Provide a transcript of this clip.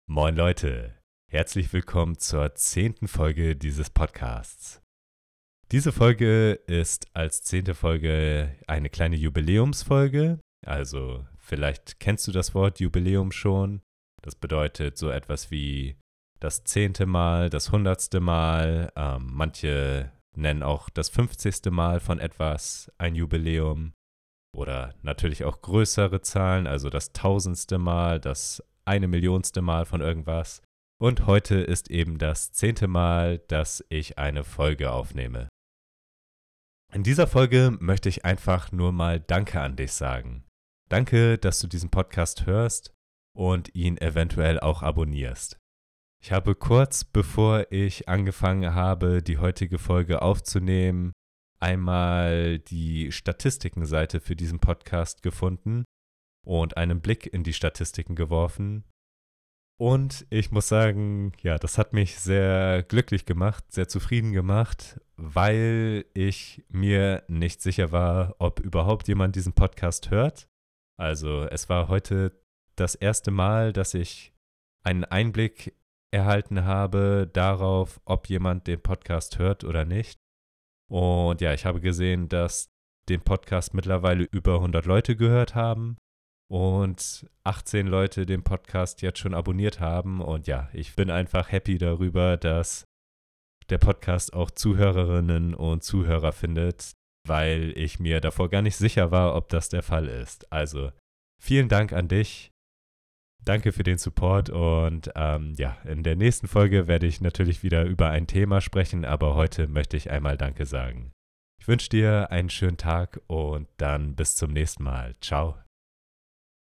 Moin Leute, herzlich willkommen zur 10. Folge dieses Podcasts. Diese Folge ist als 10. Folge eine kleine Jubiläumsfolge, also vielleicht kennst du das Wort Jubiläum schon. Das bedeutet so etwas wie das 10. Mal, das 100. Mal, manche nennen auch das 50. Mal von etwas ein Jubiläum oder natürlich auch größere Zahlen, also das 1000. Mal, das 1.000.000. Mal von irgendwas. Und heute ist eben das 10. Mal, dass ich eine Folge aufnehme. In dieser Folge möchte ich einfach nur mal Danke an dich sagen. Danke, dass du diesen Podcast hörst und ihn eventuell auch abonnierst. Ich habe kurz bevor ich angefangen habe, die heutige Folge aufzunehmen, einmal die Statistikenseite für diesen Podcast gefunden und einen Blick in die Statistiken geworfen. Und ich muss sagen, ja, das hat mich sehr glücklich gemacht, sehr zufrieden gemacht, weil ich mir nicht sicher war, ob überhaupt jemand diesen Podcast hört. Also es war heute das erste Mal, dass ich einen Einblick erhalten habe darauf, ob jemand den Podcast hört oder nicht. Und ja, ich habe gesehen, dass den Podcast mittlerweile über 100 Leute gehört haben und 18 Leute den Podcast jetzt schon abonniert haben. Und ja, ich bin einfach happy darüber, dass der Podcast auch Zuhörerinnen und Zuhörer findet, weil ich mir davor gar nicht sicher war, ob das der Fall ist. Also vielen Dank an dich. Danke für den Support und in der nächsten Folge werde ich natürlich wieder über ein Thema sprechen, aber heute möchte ich einmal Danke sagen. Ich wünsche dir einen schönen Tag und dann bis zum nächsten Mal. Ciao.